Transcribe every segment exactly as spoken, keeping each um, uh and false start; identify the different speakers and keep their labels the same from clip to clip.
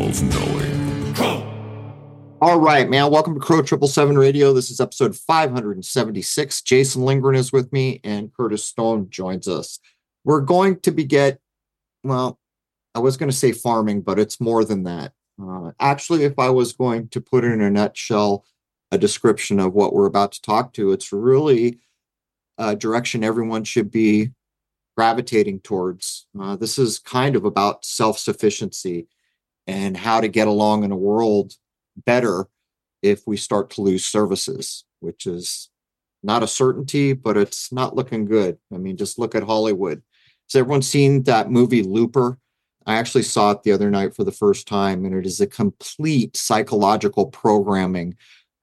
Speaker 1: of knowing.
Speaker 2: All right, man. Welcome to Crow triple seven Radio. This is episode five hundred seventy-six. Jason Lindgren is with me, and Curtis Stone joins us. We're going to be get, well, I was going to say farming, but it's more than that. Uh, actually, if I was going to put in a nutshell a description of what we're about to talk to, it's really a direction everyone should be gravitating towards. Uh, this is kind of about self-sufficiency and how to get along in a world better if we start to lose services, which is not a certainty, but it's not looking good. I mean, just look at Hollywood. Has everyone seen that movie Looper? I actually saw it the other night for the first time, and it is a complete psychological programming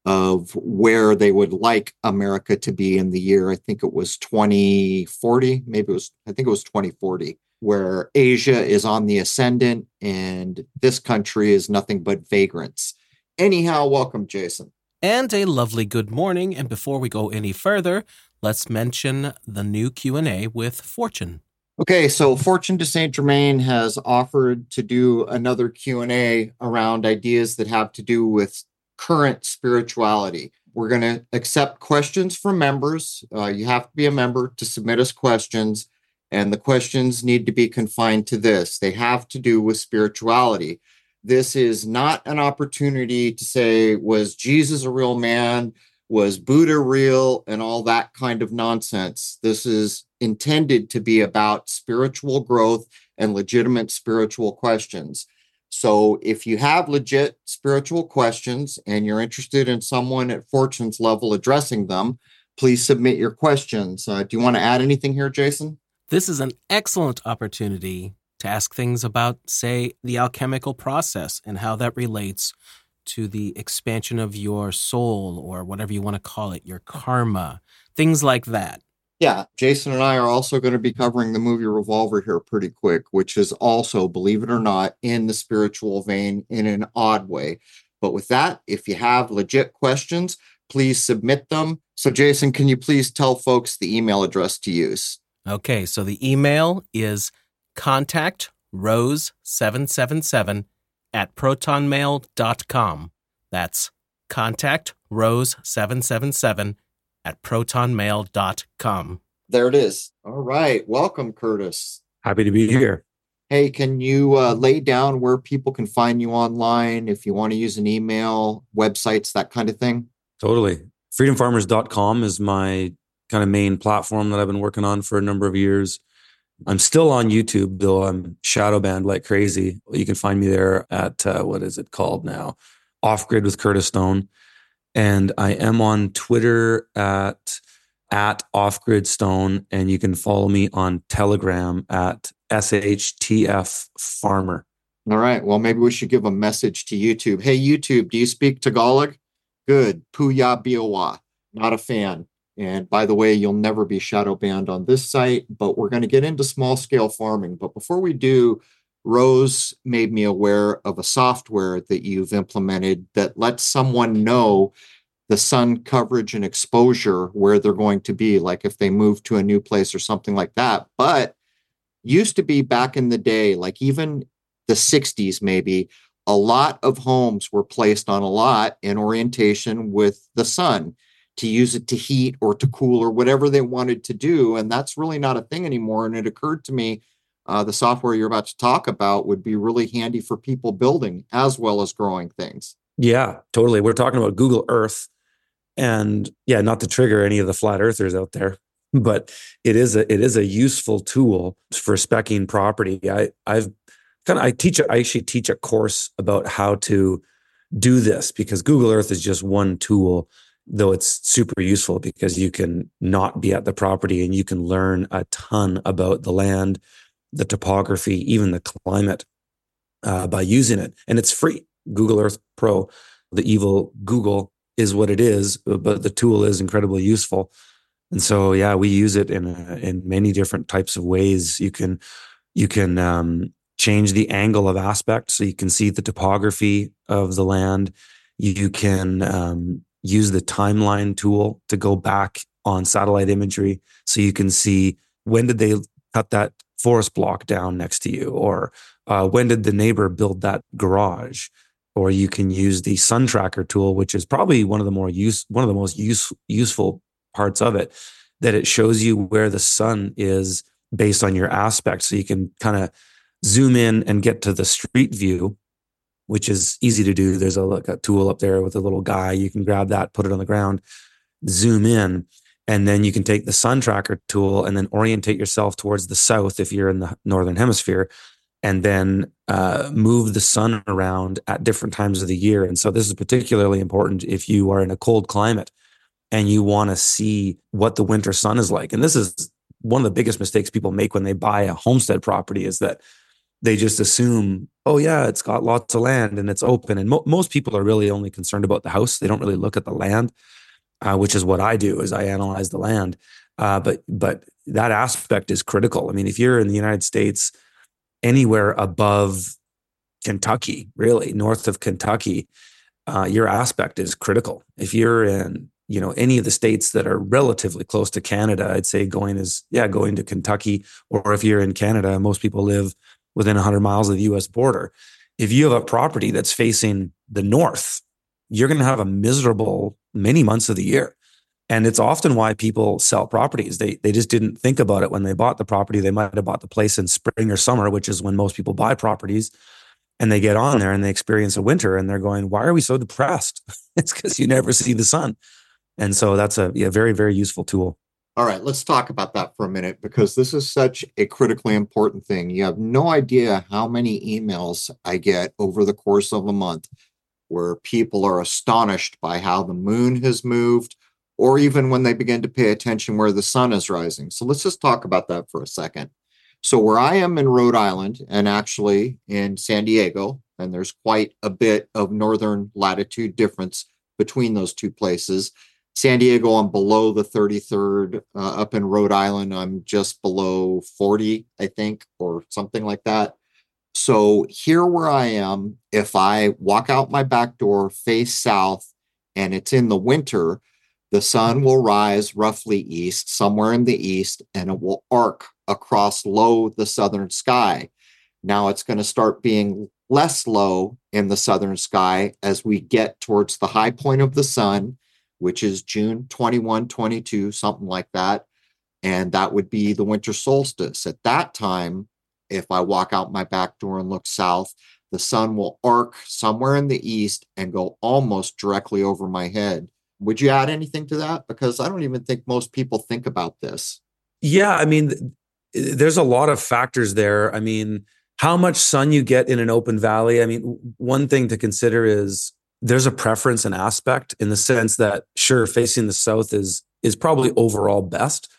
Speaker 2: of where they would like America to be in the year. I think it was twenty forty, maybe it was, I think it was twenty forty, where Asia is on the ascendant and this country is nothing but vagrants. Anyhow, welcome, Jason.
Speaker 3: And a lovely good morning. And before we go any further, let's mention the new Q and A with Fortune.
Speaker 2: Okay, so Fortune de Saint Germain has offered to do another Q and A around ideas that have to do with current spirituality. We're going to accept questions from members. Uh, you have to be a member to submit us questions, and the questions need to be confined to this. They have to do with spirituality. This is not an opportunity to say, was Jesus a real man? Was Buddha real? And all that kind of nonsense. This is intended to be about spiritual growth and legitimate spiritual questions. So if you have legit spiritual questions and you're interested in someone at Fortune's level addressing them, please submit your questions. Uh, do you want to add anything here, Jason?
Speaker 3: This is an excellent opportunity to ask things about, say, the alchemical process and how that relates to the expansion of your soul, or whatever you want to call it, your karma, things like that.
Speaker 2: Yeah, Jason and I are also going to be covering the movie Revolver here pretty quick, which is also, believe it or not, in the spiritual vein in an odd way. But with that, if you have legit questions, please submit them. So Jason, can you please tell folks the email address to use?
Speaker 3: Okay, so the email is contact rose seven seven seven at protonmail dot com. That's contact rose seven seven seven at protonmail dot com.
Speaker 2: There it is. All right. Welcome, Curtis.
Speaker 4: Happy to be here.
Speaker 2: Hey, can you uh, lay down where people can find you online if you want to use an email, websites, that kind of thing?
Speaker 4: Totally. freedom farmers dot com is my kind of main platform that I've been working on for a number of years. I'm still on YouTube, though I'm shadow banned like crazy. You can find me there at, uh, what is it called now? Off Grid with Curtis Stone. And I am on Twitter at, at Off Grid Stone. And you can follow me on Telegram at S H T F Farmer.
Speaker 2: All right. Well, maybe we should give a message to YouTube. Hey, YouTube, do you speak Tagalog? Good. Puya Biawa. Not a fan. And by the way, you'll never be shadow banned on this site, but we're going to get into small scale farming. But before we do, Rose made me aware of a software that you've implemented that lets someone know the sun coverage and exposure where they're going to be, like if they move to a new place or something like that. But used to be back in the day, like even the sixties, maybe, a lot of homes were placed on a lot in orientation with the sun, to use it to heat or to cool or whatever they wanted to do. And that's really not a thing anymore. And it occurred to me, uh, the software you're about to talk about would be really handy for people building as well as growing things.
Speaker 4: Yeah, totally. We're talking about Google Earth. And yeah, not to trigger any of the flat earthers out there, but it is a it is a useful tool for speccing property. I I've kind of I teach I actually teach a course about how to do this, because Google Earth is just one tool, though it's super useful because you can not be at the property and you can learn a ton about the land, the topography, even the climate uh, by using it. And it's free. Google Earth Pro, the evil Google is what it is, but the tool is incredibly useful. And so, yeah, we use it in a, in many different types of ways. You can you can um, change the angle of aspect so you can see the topography of the land. You can um, use the timeline tool to go back on satellite imagery so you can see when did they cut that forest block down next to you, or uh, when did the neighbor build that garage? Or you can use the sun tracker tool, which is probably one of the more use one of the most use, useful parts of it, that it shows you where the sun is based on your aspect. So you can kind of zoom in and get to the street view, which is easy to do. There's a, like a tool up there with a little guy. You can grab that, put it on the ground, zoom in, and then you can take the sun tracker tool and then orientate yourself towards the south if you're in the northern hemisphere, and then uh, move the sun around at different times of the year. And so this is particularly important if you are in a cold climate and you want to see what the winter sun is like. And this is one of the biggest mistakes people make when they buy a homestead property, is that they just assume, oh yeah, it's got lots of land and it's open. And mo- most people are really only concerned about the house. They don't really look at the land, uh, which is what I do, is I analyze the land. Uh, but but that aspect is critical. I mean, if you're in the United States, anywhere above Kentucky, really north of Kentucky, uh, your aspect is critical. If you're in, you know, any of the states that are relatively close to Canada, I'd say going is, yeah, going to Kentucky. Or if you're in Canada, most people live within one hundred miles of the U S border. If you have a property that's facing the north, you're going to have a miserable many months of the year. And it's often why people sell properties. They they just didn't think about it when they bought the property. They might have bought the place in spring or summer, which is when most people buy properties. And they get on there and they experience a winter and they're going, why are we so depressed? It's because you never see the sun. And so that's a yeah, very, very useful tool.
Speaker 2: All right, let's talk about that for a minute, because this is such a critically important thing. You have no idea how many emails I get over the course of a month where people are astonished by how the moon has moved, or even when they begin to pay attention where the sun is rising. So let's just talk about that for a second. So where I am in Rhode Island, and actually in San Diego, and there's quite a bit of northern latitude difference between those two places. San Diego, I'm below the thirty-third. Uh, up in Rhode Island, I'm just below forty, I think, or something like that. So here where I am, if I walk out my back door, face south, and it's in the winter, the sun will rise roughly east, somewhere in the east, and it will arc across low the southern sky. Now it's going to start being less low in the southern sky as we get towards the high point of the sun, which is June twenty-first, twenty-two, something like that. And that would be the winter solstice. At that time, if I walk out my back door and look south, the sun will arc somewhere in the east and go almost directly over my head. Would you add anything to that? Because I don't even think most people think about this.
Speaker 4: Yeah, I mean, there's a lot of factors there. I mean, how much sun you get in an open valley. I mean, one thing to consider is there's a preference and aspect, in the sense that, sure, facing the south is is probably overall best,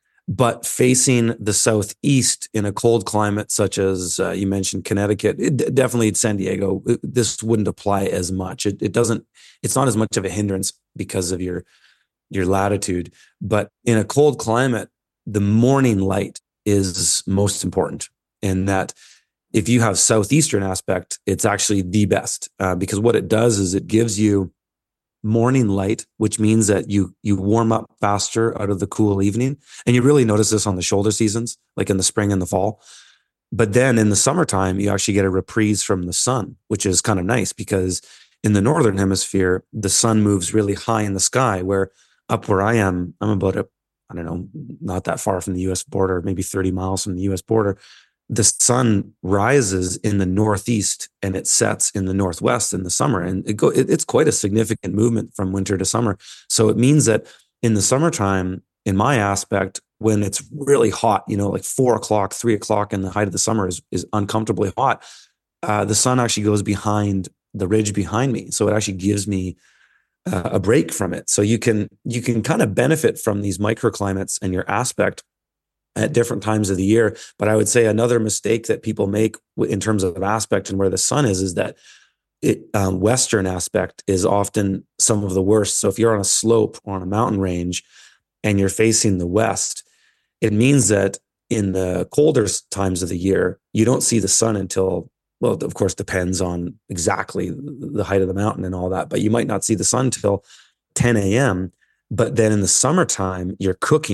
Speaker 4: but facing the southeast in a cold climate such as uh, you mentioned Connecticut, it, definitely San Diego, it, this wouldn't apply as much. It, it doesn't. It's not as much of a hindrance because of your your latitude. But in a cold climate, the morning light is most important, in that if you have southeastern aspect, it's actually the best, uh, because what it does is it gives you morning light, which means that you you warm up faster out of the cool evening. And you really notice this on the shoulder seasons, like in the spring and the fall. But then in the summertime, you actually get a reprise from the sun, which is kind of nice, because in the northern hemisphere, the sun moves really high in the sky, where up where I am, I'm about a, I don't know, not that far from the U S border, maybe thirty miles from the U S border. The sun rises in the northeast and it sets in the northwest in the summer. And it go, it, it's quite a significant movement from winter to summer. So it means that in the summertime, in my aspect, when it's really hot, you know, like four o'clock, three o'clock in the height of the summer is, is uncomfortably hot, uh, the sun actually goes behind the ridge behind me. So it actually gives me uh, a break from it. So you can, you can kind of benefit from these microclimates and your aspect at different times of the year. But I would say another mistake that people make in terms of aspect and where the sun is, is that it, um, Western aspect is often some of the worst. So if you're on a slope or on a mountain range and you're facing the west, it means that in the colder times of the year, you don't see the sun until, well, of course, depends on exactly the height of the mountain and all that, but you might not see the sun till ten a.m. But then in the summertime, you're cooking.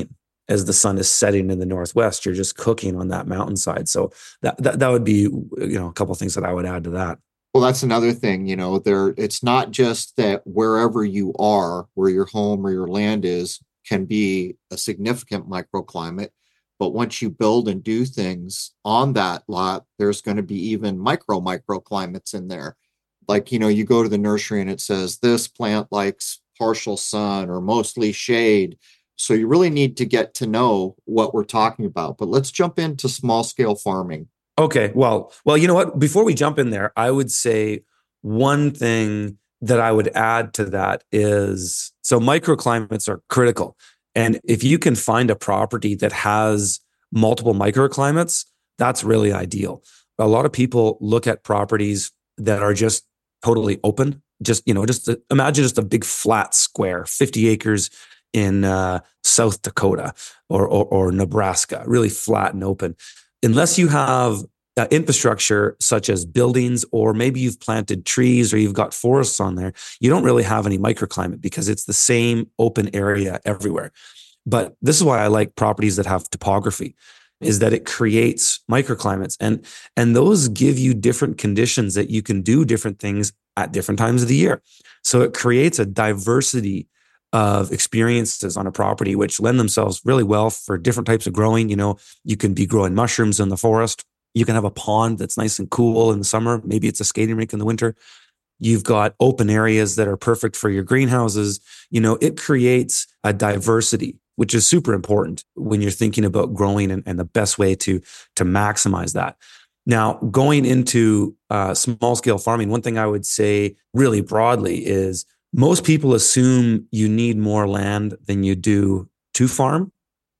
Speaker 4: as the sun is setting in the northwest, you're just cooking on that mountainside. So that that, that would be, you know, a couple of things that I would add to that.
Speaker 2: Well, that's another thing, you know, there, it's not just that wherever you are, where your home or your land is, can be a significant microclimate. But once you build and do things on that lot, there's going to be even micro microclimates in there. Like, you know, you go to the nursery and it says this plant likes partial sun or mostly shade. So you really need to get to know what we're talking about. But let's jump into small scale farming.
Speaker 4: Okay. Well, well, you know what? Before we jump in there, I would say one thing that I would add to that is, so microclimates are critical. And if you can find a property that has multiple microclimates, that's really ideal. A lot of people look at properties that are just totally open. Just, you know, just to, imagine just a big flat square, fifty acres in uh, South Dakota or, or, or Nebraska, really flat and open. Unless you have uh, infrastructure such as buildings, or maybe you've planted trees or you've got forests on there, you don't really have any microclimate because it's the same open area everywhere. But this is why I like properties that have topography, is that it creates microclimates, and and those give you different conditions that you can do different things at different times of the year. So it creates a diversity of experiences on a property, which lend themselves really well for different types of growing. You know, you can be growing mushrooms in the forest. You can have a pond that's nice and cool in the summer. Maybe it's a skating rink in the winter. You've got open areas that are perfect for your greenhouses. You know, it creates a diversity, which is super important when you're thinking about growing and, and the best way to, to maximize that. Now, going into uh, small scale farming, one thing I would say really broadly is, most people assume you need more land than you do to farm.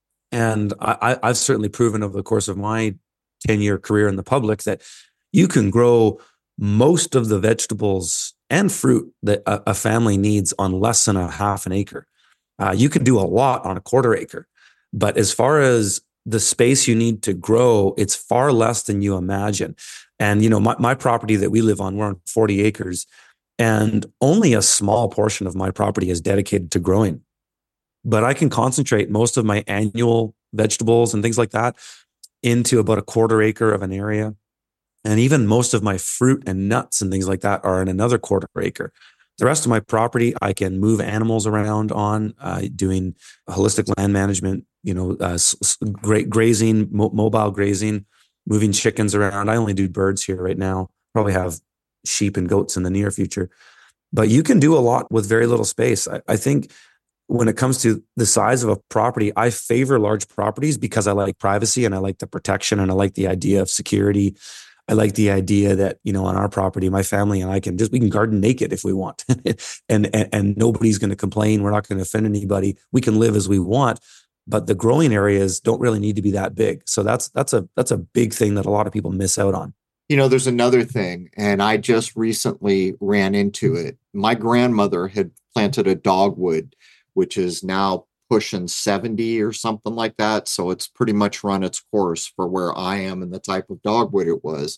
Speaker 4: And I, I've certainly proven over the course of my ten-year career in the public that you can grow most of the vegetables and fruit that a, a family needs on less than a half an acre. Uh, you can do a lot on a quarter acre. But as far as the space you need to grow, it's far less than you imagine. And, you know, my, my property that we live on, we're on forty acres. And only a small portion of my property is dedicated to growing. But I can concentrate most of my annual vegetables and things like that into about a quarter acre of an area. And even most of my fruit and nuts and things like that are in another quarter acre. The rest of my property, I can move animals around on, uh, doing holistic land management, you know, uh, gra- grazing, mo- mobile grazing, moving chickens around. I only do birds here right now. Probably have sheep and goats in the near future. But you can do a lot with very little space. I, I think when it comes to the size of a property, I favor large properties because I like privacy and I like the protection and I like the idea of security. I like the idea that, you know, on our property, my family and I can just, we can garden naked if we want. and, and and nobody's going to complain. We're not going to offend anybody. We can live as we want. But the growing areas don't really need to be that big. So that's that's a that's a big thing that a lot of people miss out on.
Speaker 2: You know, there's another thing, and I just recently ran into it. My grandmother had planted a dogwood, which is now pushing seventy or something like that. So it's pretty much run its course for where I am and the type of dogwood it was.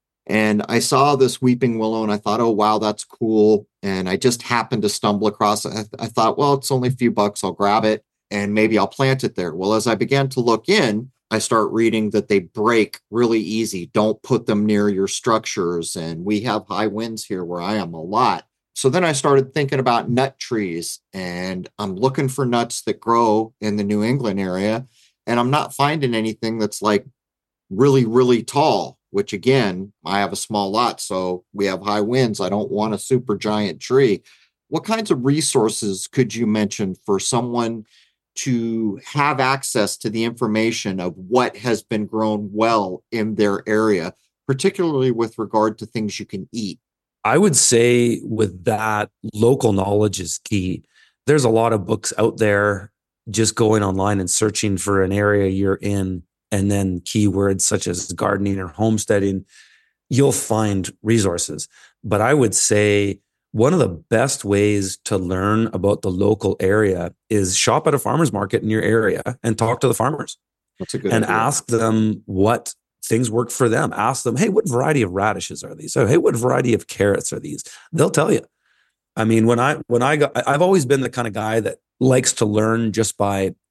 Speaker 2: And I saw this weeping willow and I thought, oh, wow, that's cool. And I just happened to stumble across it. I, th- I thought, well, it's only a few bucks. I'll grab it and maybe I'll plant it there. Well, as I began to look in, I start reading that they break really easy. Don't put them near your structures. And we have high winds here where I am a lot. So then I started thinking about nut trees, and I'm looking for nuts that grow in the New England area. And I'm not finding anything that's like really, really tall, which again, I have a small lot. So we have high winds. I don't want a super giant tree. What kinds of resources could you mention for someone to have access to the information of what has been grown well in their area, particularly with regard to things you can eat?
Speaker 4: I would say with that, local knowledge is key. There's a lot of books out there. Just going online and searching for an area you're in, and then keywords such as gardening or homesteading, you'll find resources. But I would say one of the best ways to learn about the local area is shop at a farmer's market in your area and talk to the farmers.
Speaker 2: That's a good
Speaker 4: and
Speaker 2: idea.
Speaker 4: Ask them what things work for them. Ask them, hey, what variety of radishes are these? Oh, hey, what variety of carrots are these? They'll tell you. I mean, when I when I got, I've always been the kind of guy that likes to learn just by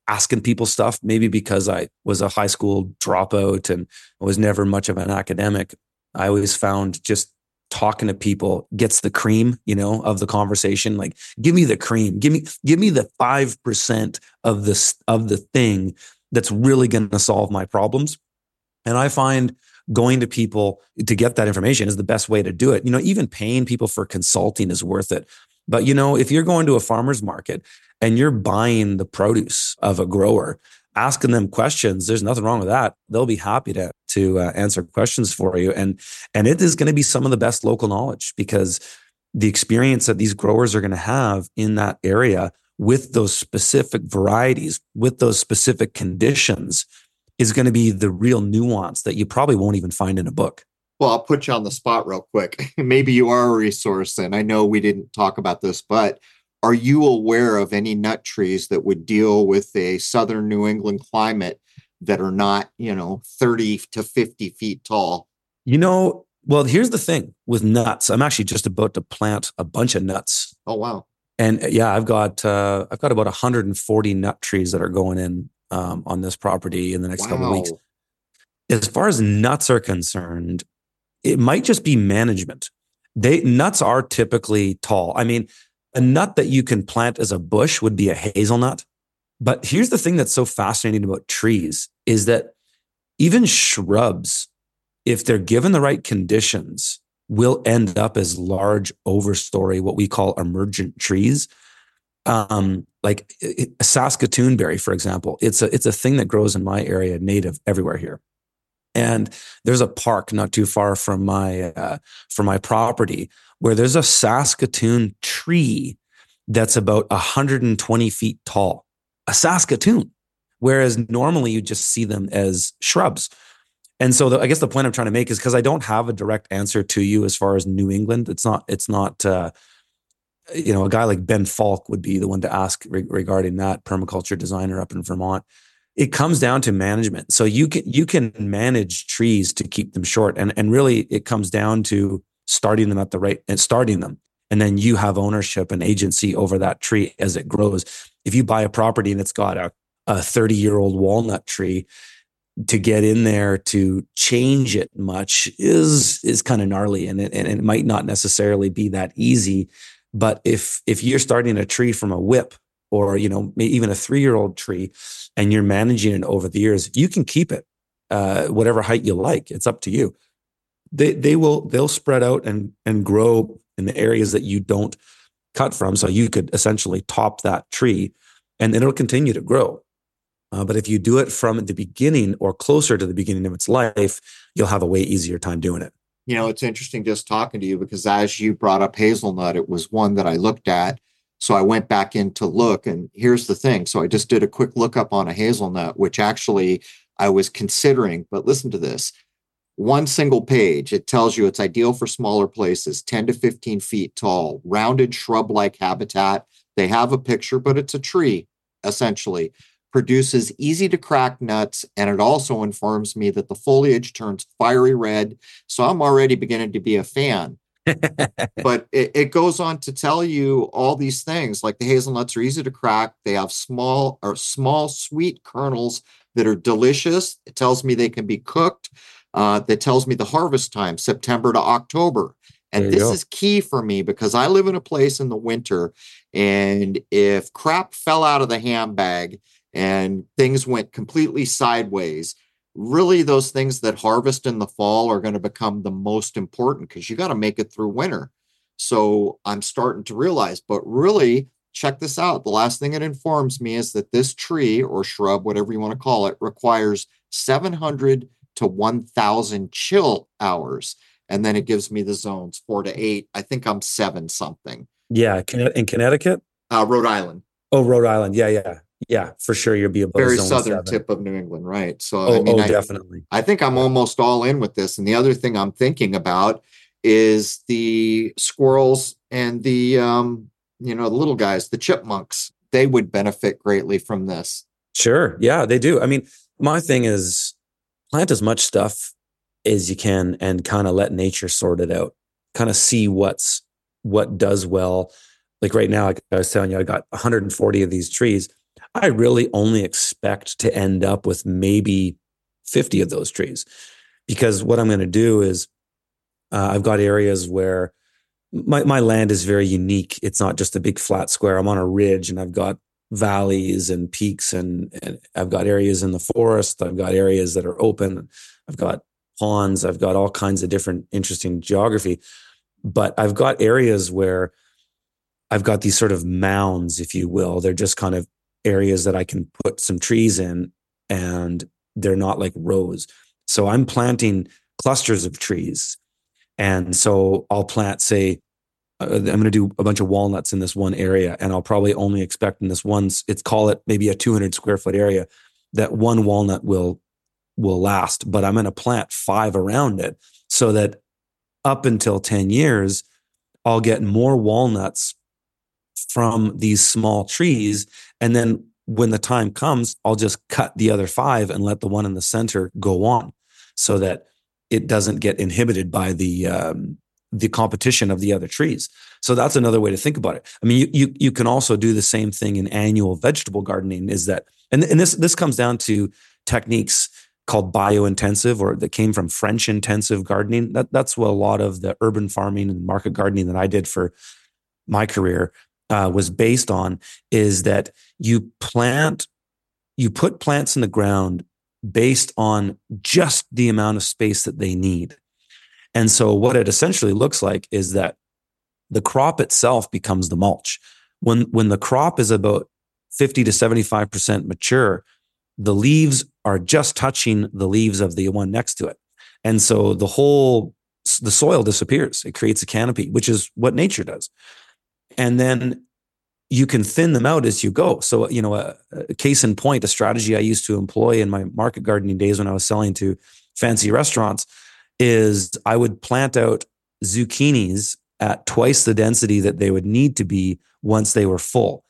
Speaker 4: asking people stuff, maybe because I was a high school dropout and was never much of an academic. I always found just talking to people gets the cream, you know, of the conversation. Like, give me the cream, give me, give me the five percent of this, of the thing that's really going to solve my problems. And I find going to people to get that information is the best way to do it. You know, even paying people for consulting is worth it. But, you know, if you're going to a farmer's market and you're buying the produce of a grower, asking them questions, there's nothing wrong with that. They'll be happy to, to uh, answer questions for you. And, and it is going to be some of the best local knowledge, because the experience that these growers are going to have in that area with those specific varieties, with those specific conditions, is going to be the real nuance that you probably won't even find in a book.
Speaker 2: Well, I'll put you on the spot real quick. Maybe you are a resource, and I know we didn't talk about this, but are you aware of any nut trees that would deal with a southern New England climate that are not, you know, thirty to fifty feet tall?
Speaker 4: You know, well, here's the thing with nuts. I'm actually just about to plant a bunch of nuts.
Speaker 2: Oh, wow.
Speaker 4: And yeah, I've got uh, I've got about one hundred forty nut trees that are going in um, on this property in the next wow. couple of weeks. As far as nuts are concerned, it might just be management. They nuts are typically tall. I mean, a nut that you can plant as a bush would be a hazelnut. But here's the thing that's so fascinating about trees is that even shrubs, if they're given the right conditions, will end up as large overstory, what we call emergent trees. Um, like a Saskatoon berry, for example, it's a, it's a thing that grows in my area, native everywhere here. And there's a park not too far from my uh, from my property where there's a Saskatoon tree that's about one hundred twenty feet tall. A Saskatoon, whereas normally you just see them as shrubs. And so the, I guess the point I'm trying to make is because I don't have a direct answer to you as far as New England. It's not. It's not. Uh, you know, a guy like Ben Falk would be the one to ask re- regarding that, permaculture designer up in Vermont. It comes down to management. So you can you can manage trees to keep them short, and and really it comes down to starting them at the right and starting them, and then you have ownership and agency over that tree as it grows. If you buy a property and it's got a a thirty year old walnut tree, to get in there to change it much is is kind of gnarly, and it and it might not necessarily be that easy. But if if you're starting a tree from a whip, or, you know, even a three-year-old tree, and you're managing it over the years, you can keep it uh, whatever height you like. It's up to you. They they will they'll spread out and and grow in the areas that you don't cut from. So you could essentially top that tree, and it'll continue to grow. Uh, but if you do it from the beginning or closer to the beginning of its life, you'll have a way easier time doing it.
Speaker 2: You know, it's interesting just talking to you, because as you brought up hazelnut, it was one that I looked at. So I went back in to look, and here's the thing. So I just did a quick look up on a hazelnut, which actually I was considering, but listen to this. One single page, it tells you it's ideal for smaller places, ten to fifteen feet tall, rounded shrub-like habitat. They have a picture, but it's a tree, essentially. Produces easy to crack nuts, and it also informs me that the foliage turns fiery red. So I'm already beginning to be a fan. But it, it goes on to tell you all these things, like the hazelnuts are easy to crack. They have small or small sweet kernels that are delicious. It tells me they can be cooked. Uh, that tells me the harvest time, September to October. And this go. is key for me, because I live in a place in the winter, and if crap fell out of the handbag and things went completely sideways, really those things that harvest in the fall are going to become the most important, because you got to make it through winter. So I'm starting to realize, but really check this out. The last thing it informs me is that this tree or shrub, whatever you want to call it, requires seven hundred to one thousand chill hours. And then it gives me the zones four to eight. I think I'm seven something.
Speaker 4: Yeah. In Connecticut?
Speaker 2: Uh, Rhode Island.
Speaker 4: Oh, Rhode Island. Yeah, yeah. Yeah, for sure. You'll be above
Speaker 2: very
Speaker 4: zone
Speaker 2: southern
Speaker 4: seven.
Speaker 2: Tip of New England, right? So
Speaker 4: oh,
Speaker 2: I mean,
Speaker 4: oh,
Speaker 2: I,
Speaker 4: definitely.
Speaker 2: I think I'm almost all in with this. And the other thing I'm thinking about is the squirrels and the um, you know, the little guys, the chipmunks. They would benefit greatly from this.
Speaker 4: Sure. Yeah, they do. I mean, my thing is plant as much stuff as you can and kind of let nature sort it out. Kind of see what's what does well. Like right now, like I was telling you, I got one hundred forty of these trees. I really only expect to end up with maybe fifty of those trees, because what I'm going to do is uh, I've got areas where my, my land is very unique. It's not just a big flat square. I'm on a ridge and I've got valleys and peaks, and, and I've got areas in the forest. I've got areas that are open. I've got ponds. I've got all kinds of different interesting geography. But I've got areas where I've got these sort of mounds, if you will. They're just kind of areas that I can put some trees in, and they're not like rows. So I'm planting clusters of trees. And so I'll plant, say, uh, I'm going to do a bunch of walnuts in this one area, and I'll probably only expect in this one, it's call it maybe a two hundred square foot area, that one walnut will will last. But I'm going to plant five around it so that up until ten years, I'll get more walnuts from these small trees. And then when the time comes, I'll just cut the other five and let the one in the center go on, so that it doesn't get inhibited by the um, the competition of the other trees. So that's another way to think about it. I mean, you you, you can also do the same thing in annual vegetable gardening. Is that and, and this this comes down to techniques called biointensive, or that came from French intensive gardening. That that's what a lot of the urban farming and market gardening that I did for my career uh, was based on. Is that you plant, you put plants in the ground based on just the amount of space that they need. And so what it essentially looks like is that the crop itself becomes the mulch. When, when the crop is about fifty to seventy-five percent mature, the leaves are just touching the leaves of the one next to it. And so the whole, the soil disappears. It creates a canopy, which is what nature does. And then you can thin them out as you go. So, you know, a, a case in point, a strategy I used to employ in my market gardening days when I was selling to fancy restaurants is I would plant out zucchinis at twice the density that they would need to be once they were full.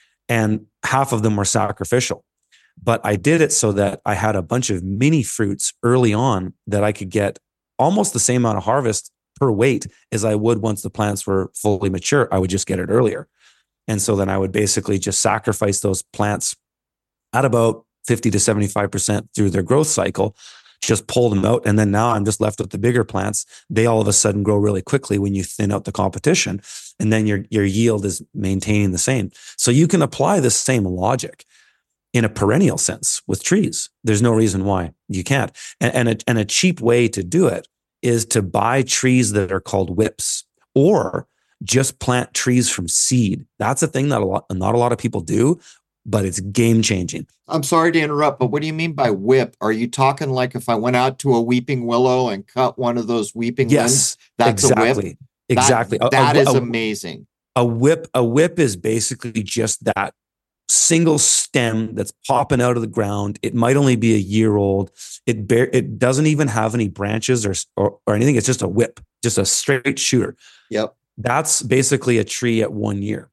Speaker 4: And half of them were sacrificial. But I did it so that I had a bunch of mini fruits early on that I could get almost the same amount of harvest per weight as I would once the plants were fully mature. I would just get it earlier. And so then I would basically just sacrifice those plants at about fifty to seventy-five percent through their growth cycle, just pull them out. And then now I'm just left with the bigger plants. They all of a sudden grow really quickly when you thin out the competition. And then your, your yield is maintaining the same. So you can apply the same logic in a perennial sense with trees. There's no reason why you can't. And, and, a, and a cheap way to do it is to buy trees that are called whips, or just plant trees from seed. That's a thing that a lot, not a lot of people do, but it's game changing.
Speaker 2: I'm sorry to interrupt, but what do you mean by whip? Are you talking like if I went out to a weeping willow and cut one of those weeping
Speaker 4: yes,
Speaker 2: limbs? That's
Speaker 4: exactly,
Speaker 2: a whip?
Speaker 4: Exactly.
Speaker 2: That,
Speaker 4: a,
Speaker 2: that
Speaker 4: a,
Speaker 2: is
Speaker 4: a,
Speaker 2: amazing.
Speaker 4: A whip, a whip is basically just that single stem that's popping out of the ground. It might only be a year old. It bear, it doesn't even have any branches or, or or anything. It's just a whip, just a straight shooter.
Speaker 2: Yep.
Speaker 4: That's basically a tree at one year.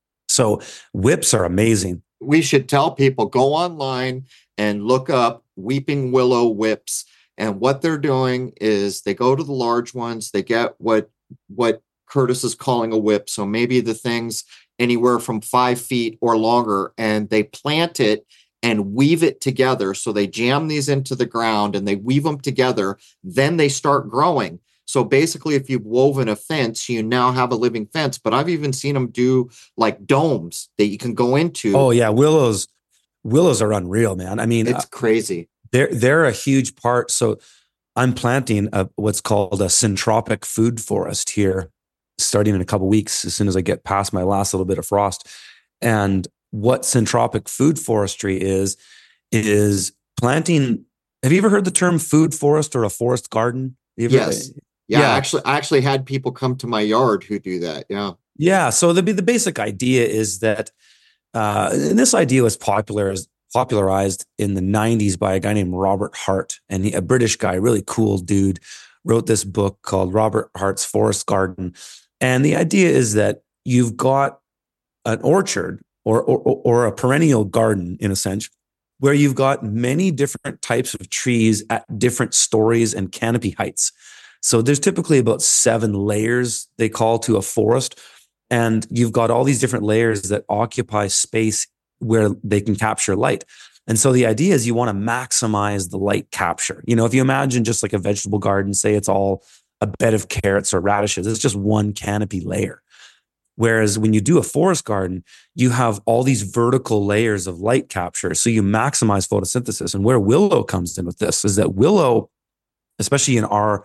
Speaker 4: So whips are amazing.
Speaker 2: We should tell people, go online and look up weeping willow whips. And what they're doing is they go to the large ones, they get what what Curtis is calling a whip. So maybe the thing's anywhere from five feet or longer, and they plant it and weave it together. So they jam these into the ground and they weave them together. Then they start growing. So basically, if you've woven a fence, you now have a living fence. But I've even seen them do like domes that you can go into.
Speaker 4: Oh yeah, willows, willows are unreal, man. I mean,
Speaker 2: it's crazy.
Speaker 4: They're they're a huge part. So I'm planting a, what's called a syntropic food forest here, starting in a couple of weeks, as soon as I get past my last little bit of frost. And what syntropic food forestry is, is planting. Have you ever heard the term food forest or a forest garden? Ever,
Speaker 2: yes. Yeah, yeah. Actually, I actually had people come to my yard who do that. Yeah.
Speaker 4: Yeah. So the, the basic idea is that, uh, and this idea was popular as popularized in the nineties by a guy named Robert Hart, and he, a British guy, really cool dude, wrote this book called Robert Hart's Forest Garden. And the idea is that you've got an orchard or, or, or a perennial garden, in a sense, where you've got many different types of trees at different stories and canopy heights. So there's typically about seven layers they call to a forest. And you've got all these different layers that occupy space where they can capture light. And so the idea is you want to maximize the light capture. You know, if you imagine just like a vegetable garden, say it's all a bed of carrots or radishes, it's just one canopy layer. Whereas when you do a forest garden, you have all these vertical layers of light capture. So you maximize photosynthesis. And where willow comes in with this is that willow, especially in our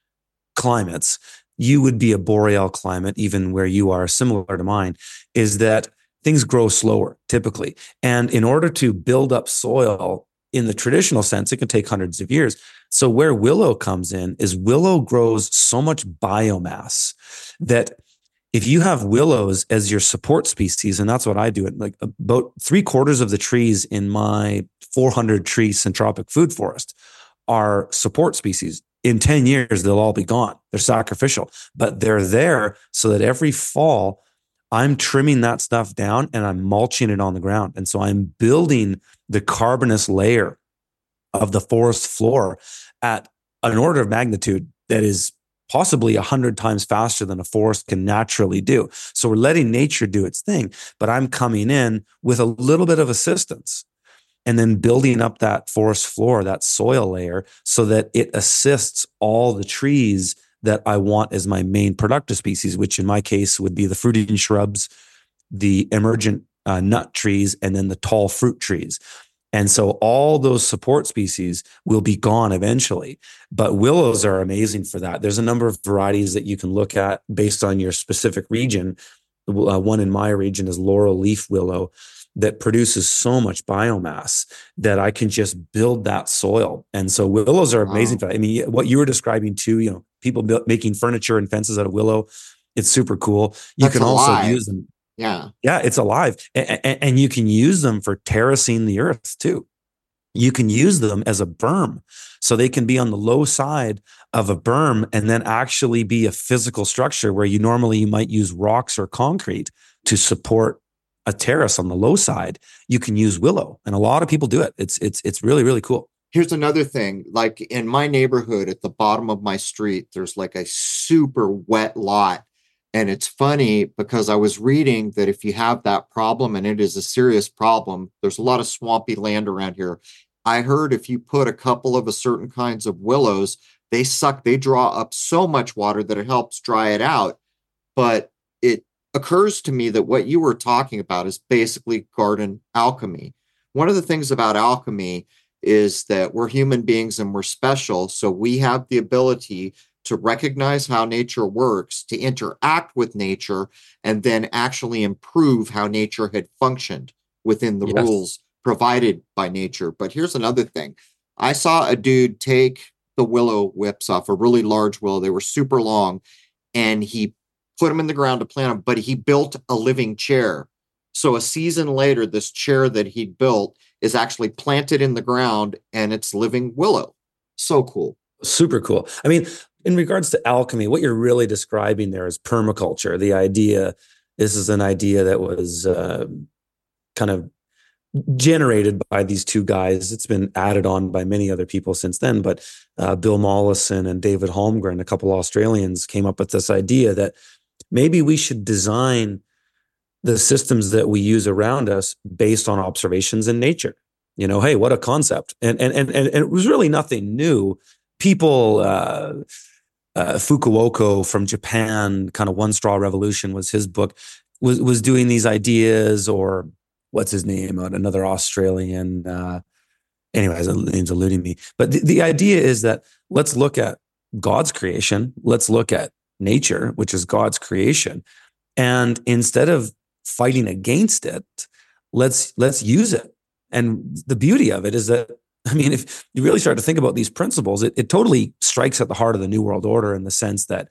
Speaker 4: climates, you would be a boreal climate, even where you are similar to mine, is that things grow slower typically. And in order to build up soil in the traditional sense, it can take hundreds of years. So where willow comes in is willow grows so much biomass that if you have willows as your support species, and that's what I do, it like about three quarters of the trees in my four hundred tree syntropic food forest are support species. In ten years, they'll all be gone. They're sacrificial, but they're there so that every fall I'm trimming that stuff down and I'm mulching it on the ground. And so I'm building the carbonous layer of the forest floor at an order of magnitude that is possibly a hundred times faster than a forest can naturally do. So we're letting nature do its thing, but I'm coming in with a little bit of assistance and then building up that forest floor, that soil layer, so that it assists all the trees that I want as my main productive species, which in my case would be the fruiting shrubs, the emergent uh, nut trees, and then the tall fruit trees. And so all those support species will be gone eventually, but willows are amazing for that. There's a number of varieties that you can look at based on your specific region. Uh, one in my region is laurel leaf willow that produces so much biomass that I can just build that soil. And so willows are amazing wow. for that. I mean, what you were describing too, you know, people build, making furniture and fences out of willow, it's super cool. You
Speaker 2: That's
Speaker 4: can
Speaker 2: alive.
Speaker 4: also use them.
Speaker 2: Yeah.
Speaker 4: Yeah, it's alive. And, and, and you can use them for terracing the earth too. You can use them as a berm. So they can be on the low side of a berm and then actually be a physical structure where you normally you might use rocks or concrete to support a terrace on the low side. You can use willow. And a lot of people do it. It's, it's, it's really, really cool.
Speaker 2: Here's another thing, like in my neighborhood at the bottom of my street, there's like a super wet lot. And it's funny because I was reading that if you have that problem, and it is a serious problem, there's a lot of swampy land around here. I heard if you put a couple of a certain kinds of willows, they suck, they draw up so much water that it helps dry it out. But it occurs to me that what you were talking about is basically garden alchemy. One of the things about alchemy is that we're human beings and we're special. So we have the ability to recognize how nature works, to interact with nature, and then actually improve how nature had functioned within the yes. rules provided by nature. But here's another thing. I saw a dude take the willow whips off a really large willow. They were super long, and he put them in the ground to plant them, but he built a living chair. So a season later, this chair that he built is actually planted in the ground, and it's living willow. So cool.
Speaker 4: Super cool. I mean, in regards to alchemy, what you're really describing there is permaculture. The idea, this is an idea that was uh, kind of generated by these two guys. It's been added on by many other people since then, but uh, Bill Mollison and David Holmgren, a couple of Australians, came up with this idea that maybe we should design the systems that we use around us based on observations in nature. You know, hey, what a concept. And and and, and it was really nothing new. People, uh, uh, Fukuoka from Japan, kind of One Straw Revolution was his book, was was doing these ideas, or what's his name, another Australian, uh, anyways, the name's eluding me. But the, the idea is that let's look at God's creation. Let's look at nature, which is God's creation. And instead of fighting against it, let's let's use it. And the beauty of it is that, I mean, if you really start to think about these principles, it, it totally strikes at the heart of the New World Order in the sense that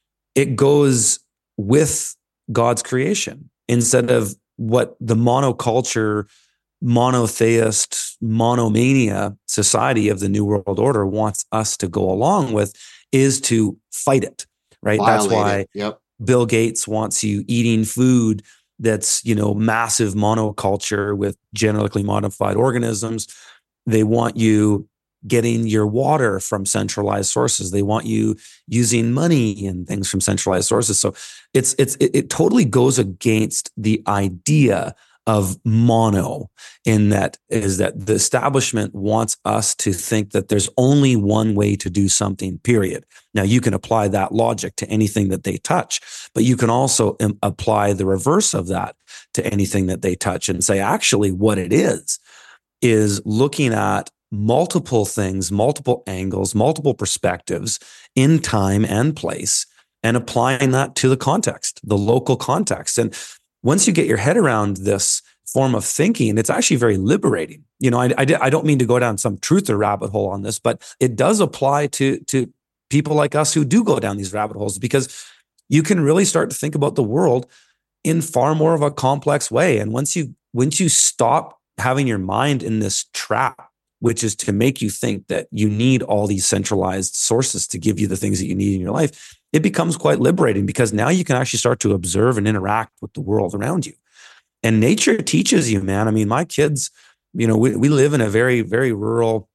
Speaker 4: it goes with God's creation instead of what the monoculture, monotheist, monomania society of the New World Order wants us to go along with, is to fight it, right?
Speaker 2: Violate
Speaker 4: That's why
Speaker 2: it. Yep.
Speaker 4: Bill Gates wants you eating food that's, you know, massive monoculture with genetically modified organisms. They want you getting your water from centralized sources. They want you using money and things from centralized sources. So it's it's it, it totally goes against the idea of mono, in that is that the establishment wants us to think that there's only one way to do something, period. Now, you can apply that logic to anything that they touch, but you can also um, apply the reverse of that to anything that they touch and say, actually, what it is, is looking at multiple things, multiple angles, multiple perspectives in time and place, and applying that to the context, the local context. And once you get your head around this form of thinking, it's actually very liberating. You know, I, I, I don't mean to go down some truther rabbit hole on this, but it does apply to, to people like us who do go down these rabbit holes, because you can really start to think about the world in far more of a complex way. And once you, once you stop having your mind in this trap, which is to make you think that you need all these centralized sources to give you the things that you need in your life, it becomes quite liberating, because now you can actually start to observe and interact with the world around you. And nature teaches you, man. I mean, my kids, you know, we, we live in a very, very rural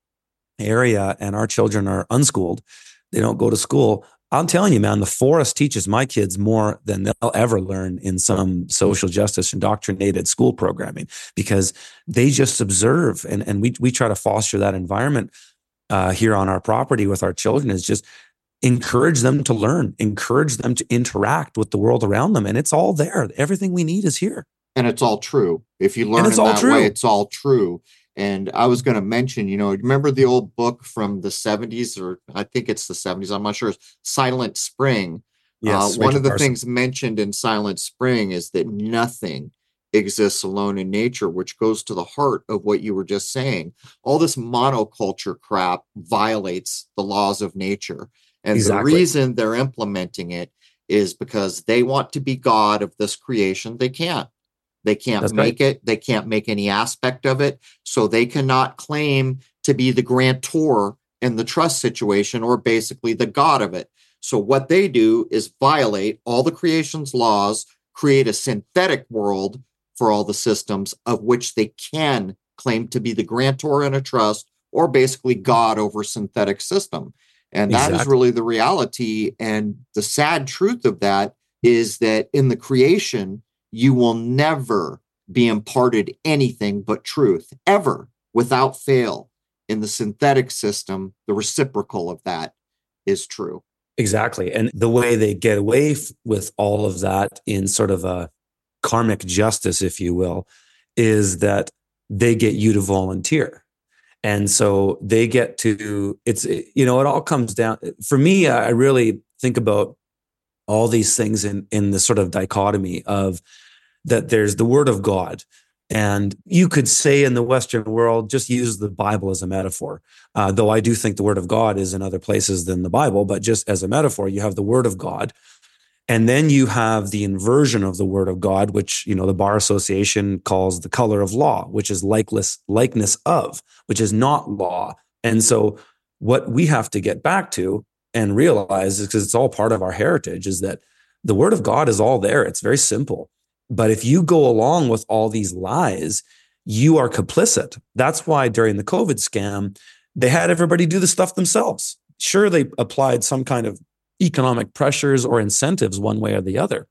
Speaker 4: area, and our children are unschooled. They don't go to school. I'm telling you, man, the forest teaches my kids more than they'll ever learn in some social justice indoctrinated school programming, because they just observe. And, and we, we try to foster that environment uh, here on our property with our children, is just encourage them to learn, encourage them to interact with the world around them. And it's all there. Everything we need is here.
Speaker 2: And it's all true. If you learn it that
Speaker 4: true.
Speaker 2: way, it's all true. And I was going to mention, you know, remember the old book from the seventies, or I think it's the seventies, I'm not sure, Silent Spring.
Speaker 4: Yes,
Speaker 2: uh, one of the
Speaker 4: Carson.
Speaker 2: things mentioned in Silent Spring is that nothing exists alone in nature, which goes to the heart of what you were just saying. All this monoculture crap violates the laws of nature. And
Speaker 4: Exactly.
Speaker 2: the reason they're implementing it is because they want to be God of this creation. They can't. They can't
Speaker 4: That's
Speaker 2: make
Speaker 4: right.
Speaker 2: it. They can't make any aspect of it. So they cannot claim to be the grantor in the trust situation, or basically the God of it. So what they do is violate all the creation's laws, create a synthetic world for all the systems of which they can claim to be the grantor in a trust, or basically God over synthetic system. And that
Speaker 4: Exactly.
Speaker 2: is really the reality. And the sad truth of that is that in the creation, you will never be imparted anything but truth, ever, without fail. In the synthetic system, the reciprocal of that is true.
Speaker 4: Exactly. And the way they get away f- with all of that in sort of a karmic justice, if you will, is that they get you to volunteer. And so they get to, it's, you know, it all comes down, for me, I really think about all these things in, in the sort of dichotomy of that there's the word of God. And you could say in the Western world, just use the Bible as a metaphor. Uh, though I do think the word of God is in other places than the Bible, but just as a metaphor, you have the word of God. And then you have the inversion of the word of God, which, you know, the Bar Association calls the color of law, which is likeness, likeness of, which is not law. And so what we have to get back to and realize is, because it's all part of our heritage, is that the word of God is all there. It's very simple. But if you go along with all these lies, you are complicit. That's why during the COVID scam, they had everybody do the stuff themselves. Sure, they applied some kind of economic pressures or incentives one way or the other,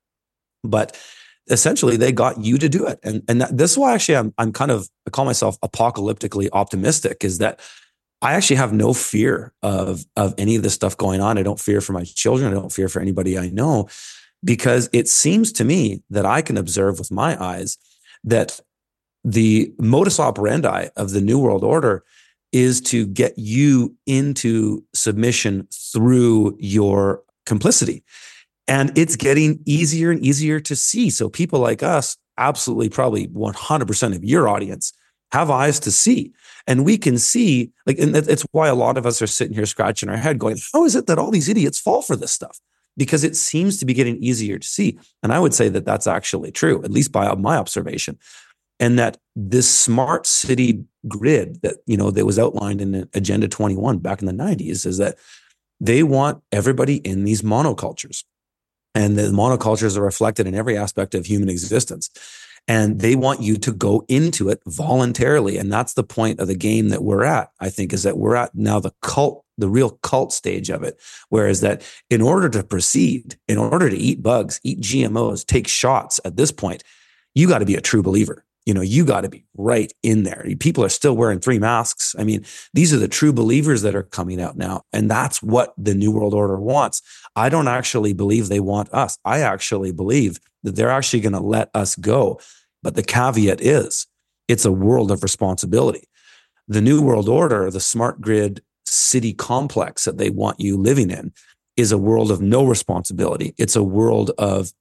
Speaker 4: but essentially they got you to do it. And, and that, this is why actually I'm, I'm kind of, I call myself apocalyptically optimistic, is that I actually have no fear of, of any of this stuff going on. I don't fear for my children. I don't fear for anybody I know, because it seems to me that I can observe with my eyes that the modus operandi of the New World Order is to get you into submission through your complicity. And it's getting easier and easier to see. So people like us, absolutely probably one hundred percent of your audience, have eyes to see. And we can see, like, and it's why a lot of us are sitting here scratching our head going, how is it that all these idiots fall for this stuff? Because it seems to be getting easier to see. And I would say that that's actually true, at least by my observation. And that this smart city grid that, you know, that was outlined in Agenda twenty-one back in the nineties is that they want everybody in these monocultures. And the monocultures are reflected in every aspect of human existence. And they want you to go into it voluntarily. And that's the point of the game that we're at, I think, is that we're at now the cult, the real cult stage of it. Whereas that in order to proceed, in order to eat bugs, eat G M Os, take shots at this point, you got to be a true believer. you know, you got to be right in there. People are still wearing three masks. I mean, these are the true believers that are coming out now. And that's what the New World Order wants. I don't actually believe they want us. I actually believe that they're actually going to let us go. But the caveat is it's a world of responsibility. The New World Order, the smart grid city complex that they want you living in, is a world of no responsibility. It's a world of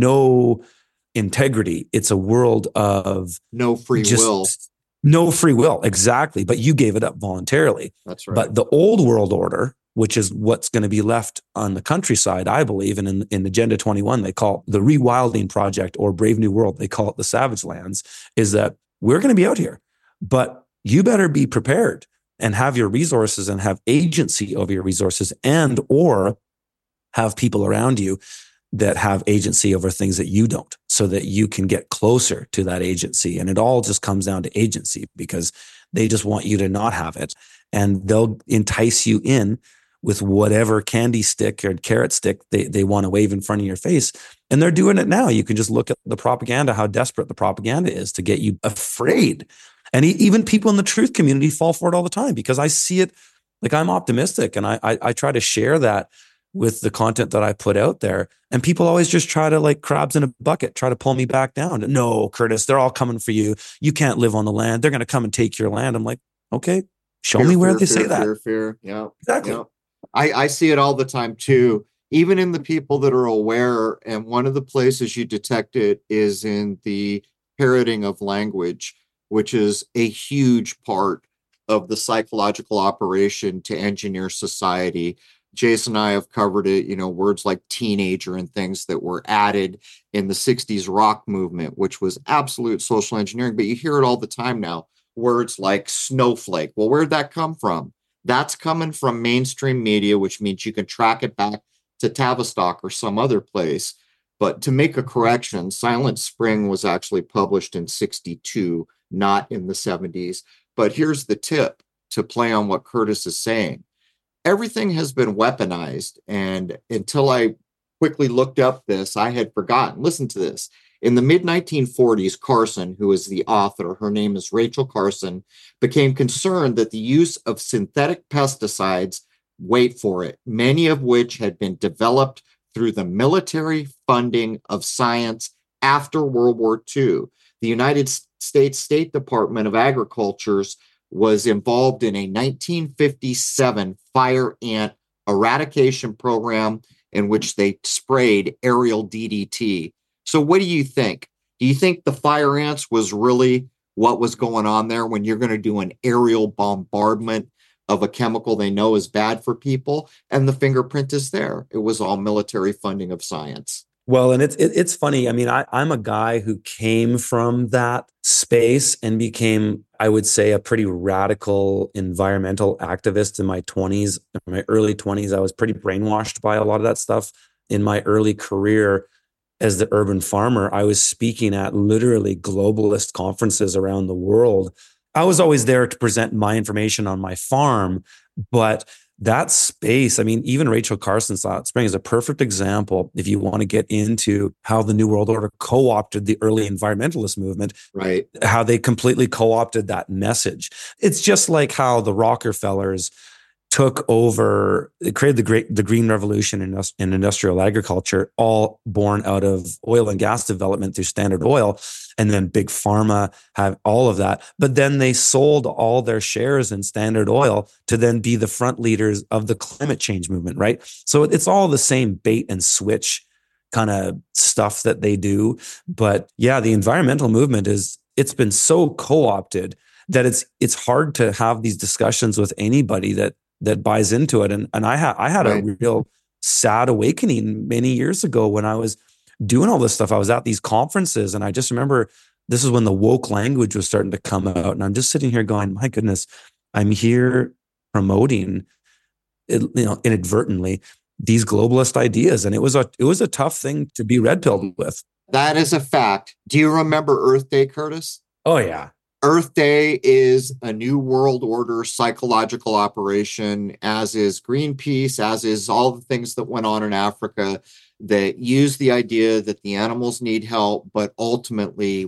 Speaker 4: no integrity. It's a world of
Speaker 2: no free
Speaker 4: just
Speaker 2: will.
Speaker 4: No free will, exactly. But you gave it up voluntarily.
Speaker 2: That's right.
Speaker 4: But the old world order, which is what's going to be left on the countryside, I believe, and in, in Agenda twenty-one, they call it the Rewilding Project, or Brave New World, they call it the Savage Lands, is that we're going to be out here, but you better be prepared and have your resources and have agency over your resources, and or have people around you that have agency over things that you don't, so that you can get closer to that agency. And it all just comes down to agency, because they just want you to not have it. And they'll entice you in with whatever candy stick or carrot stick they, they want to wave in front of your face. And they're doing it now. You can just look at the propaganda, how desperate the propaganda is to get you afraid. And even people in the truth community fall for it all the time, because I see it. Like, I'm optimistic, and I, I, I try to share that with the content that I put out there. And people always just try to, like crabs in a bucket, try to pull me back down. No, Curtis, they're all coming for you. You can't live on the land. They're going to come and take your land. I'm like, okay, show
Speaker 2: fear,
Speaker 4: me where
Speaker 2: fear,
Speaker 4: they
Speaker 2: fear,
Speaker 4: say that.
Speaker 2: Fear, fear. Yeah,
Speaker 4: exactly.
Speaker 2: Yeah. I, I see it all the time too, even in the people that are aware. And one of the places you detect it is in the parroting of language, which is a huge part of the psychological operation to engineer society. Jason and I have covered it, you know, words like teenager and things that were added in the sixties rock movement, which was absolute social engineering. But you hear it all the time now, words like snowflake. Well, where'd that come from? That's coming from mainstream media, which means you can track it back to Tavistock or some other place. But to make a correction, Silent Spring was actually published in sixty-two, not in the seventies. But here's the tip to play on what Curtis is saying. Everything has been weaponized. And until I quickly looked up this, I had forgotten. Listen to this. In the mid nineteen forties, Carson, who is the author, her name is Rachel Carson, became concerned that the use of synthetic pesticides, wait for it, many of which had been developed through the military funding of science after World War Two. The United States State Department of Agriculture's was involved in a nineteen fifty-seven fire ant eradication program in which they sprayed aerial D D T. So what do you think? Do you think the fire ants was really what was going on there when you're going to do an aerial bombardment of a chemical they know is bad for people? And the fingerprint is there. It was all military funding of science.
Speaker 4: Well, and it's it, it's funny. I mean, I, I'm a guy who came from that space and became, I would say, a pretty radical environmental activist in my twenties. In my early twenties, I was pretty brainwashed by a lot of that stuff. In my early career as the urban farmer, I was speaking at literally globalist conferences around the world. I was always there to present my information on my farm, but that space, I mean, even Rachel Carson's Silent Spring is a perfect example if you want to get into how the New World Order co-opted the early environmentalist movement,
Speaker 2: right?
Speaker 4: How they completely co-opted that message. It's just like how the Rockefellers took over, it created the great, the green revolution in, in industrial agriculture, all born out of oil and gas development through Standard Oil. And then Big Pharma have all of that. But then they sold all their shares in Standard Oil to then be the front leaders of the climate change movement, right? So it's all the same bait and switch kind of stuff that they do. But yeah, the environmental movement is, it's been so co-opted that it's it's hard to have these discussions with anybody that that buys into it. And and I had I had right. a real sad awakening many years ago when I was doing all this stuff. I was at these conferences, and I just remember this is when the woke language was starting to come out. And I'm just sitting here going, my goodness, I'm here promoting it, you know, inadvertently these globalist ideas. And it was a it was a tough thing to be red pilled with.
Speaker 2: That is a fact. Do you remember Earth Day, Curtis?
Speaker 4: Oh, yeah.
Speaker 2: Earth Day is a new world order psychological operation, as is Greenpeace, as is all the things that went on in Africa that use the idea that the animals need help, but ultimately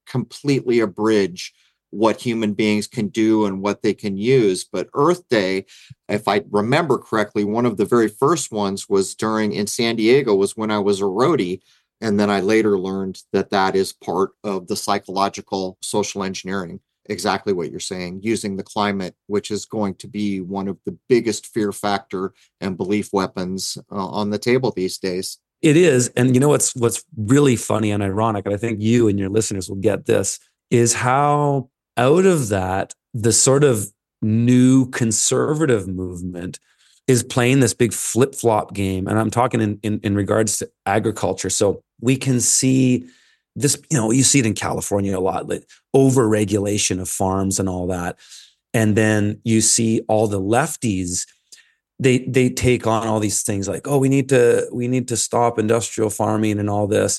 Speaker 2: completely abridge what human beings can do and what they can use. But Earth Day, if I remember correctly, one of the very first ones was during in San Diego was when I was a roadie. And then I later learned that that is part of the psychological social engineering. Exactly what you're saying, using the climate, which is going to be one of the biggest fear factor and belief weapons uh, on the table these days.
Speaker 4: It is. And you know what's what's really funny and ironic, and I think you and your listeners will get this, is how out of that, the sort of new conservative movement is playing this big flip-flop game. And I'm talking in, in, in regards to agriculture. So we can see this, you know, you see it in California a lot, like over-regulation of farms and all that. And then you see all the lefties, they they take on all these things like, oh, we need to we need to stop industrial farming and all this.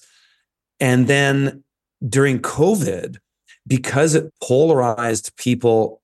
Speaker 4: And then during COVID, because it polarized people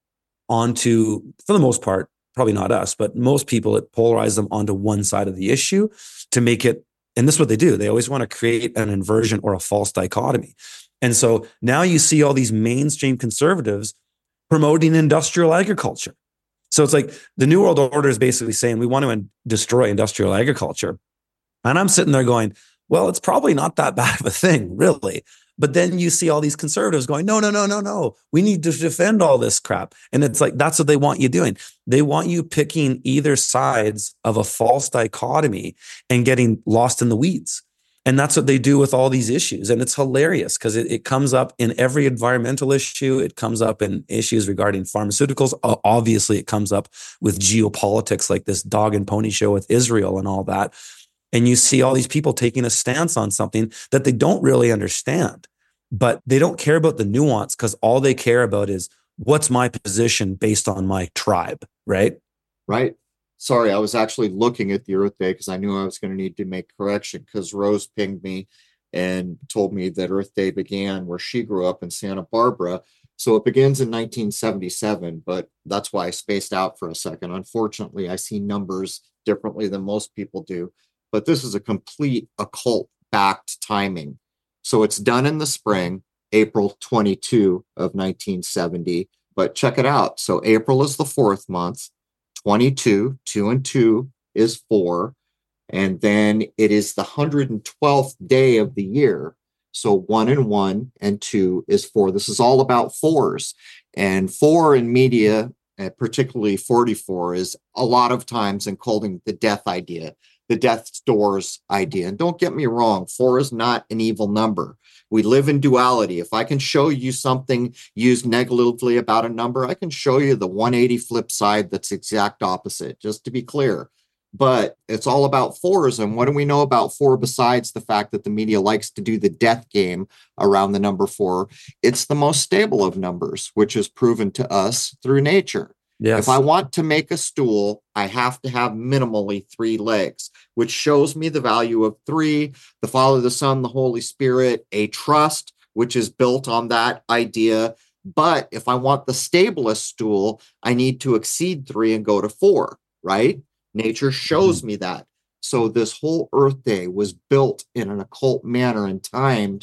Speaker 4: onto, for the most part, probably not us, but most people, it polarized them onto one side of the issue to make it, and this is what they do. They always want to create an inversion or a false dichotomy. And so now you see all these mainstream conservatives promoting industrial agriculture. So it's like the New World Order is basically saying we want to destroy industrial agriculture. And I'm sitting there going, well, it's probably not that bad of a thing, really. But then you see all these conservatives going, no, no, no, no, no. We need to defend all this crap. And it's like, that's what they want you doing. They want you picking either sides of a false dichotomy and getting lost in the weeds. And that's what they do with all these issues. And it's hilarious because it, it comes up in every environmental issue. It comes up in issues regarding pharmaceuticals. Uh, obviously, it comes up with geopolitics, like this dog and pony show with Israel and all that. And you see all these people taking a stance on something that they don't really understand, but they don't care about the nuance because all they care about is what's my position based on my tribe, right?
Speaker 2: Right. Sorry, I was actually looking at the Earth Day because I knew I was going to need to make correction because Rose pinged me and told me that Earth Day began where she grew up in Santa Barbara. So it begins in nineteen seventy-seven, but that's why I spaced out for a second. Unfortunately, I see numbers differently than most people do. But this is a complete occult-backed timing. So it's done in the spring, April twenty-second of nineteen seventy. But check it out. So April is the fourth month, twenty-two, two and two is four. And then it is the one hundred twelfth day of the year. So one and one and two is four. This is all about fours. And four in media, particularly forty-four, is a lot of times encoding the death idea. The death's doors idea. And don't get me wrong, four is not an evil number. We live in duality. If I can show you something used negatively about a number, I can show you the one eighty flip side that's exact opposite, just to be clear. But it's all about fours. And what do we know about four besides the fact that the media likes to do the death game around the number four? It's the most stable of numbers, which is proven to us through nature. Yes. If I want to make a stool, I have to have minimally three legs, which shows me the value of three, the Father, the Son, the Holy Spirit, a trust, which is built on that idea. But if I want the stablest stool, I need to exceed three and go to four, right? Nature shows mm-hmm. me that. So this whole Earth Day was built in an occult manner and timed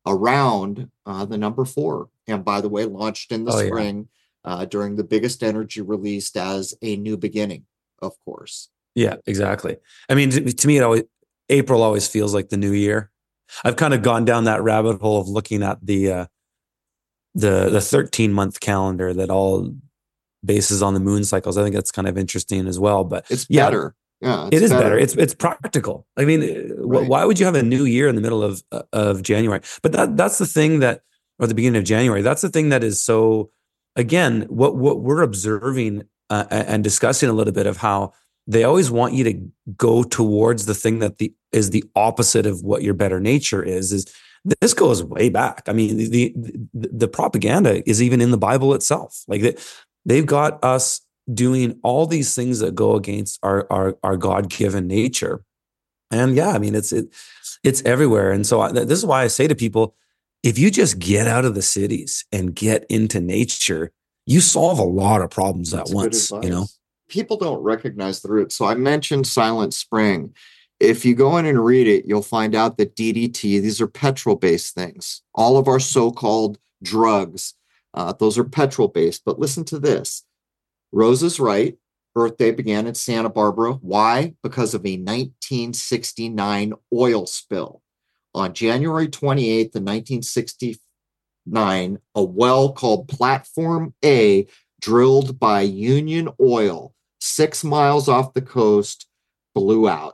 Speaker 2: around uh, the number four. And by the way, launched in the oh, spring. Yeah. Uh, during the biggest energy released as a new beginning, of course.
Speaker 4: Yeah, exactly. I mean, to, to me, it always, April always feels like the new year. I've kind of gone down that rabbit hole of looking at the uh, the the thirteen month calendar that all bases on the moon cycles. I think that's kind of interesting as well. But
Speaker 2: it's yeah, better. Yeah,
Speaker 4: it's it is better. better. It's it's practical. I mean, right. why would you have a new year in the middle of uh, of January? But that that's the thing that, or the beginning of January. That's the thing that is so. Again, what what we're observing uh, and discussing a little bit of how they always want you to go towards the thing that the is the opposite of what your better nature is. Is this goes way back? I mean, the the, the propaganda is even in the Bible itself. Like they, they've got us doing all these things that go against our our, our God-given nature. And yeah, I mean, it's it it's everywhere. And so I, this is why I say to people, if you just get out of the cities and get into nature, you solve a lot of problems That's at once, you know?
Speaker 2: People don't recognize the root. So I mentioned Silent Spring, If you go in and read it, you'll find out that D D T, these are petrol-based things. All of our so-called drugs, uh, those are petrol-based. But listen to this. Rose is right. Earth Day began in Santa Barbara. Why? Because of a nineteen sixty-nine oil spill. On January twenty-eighth of nineteen sixty-nine, a well called Platform A, drilled by Union Oil, six miles off the coast, blew out.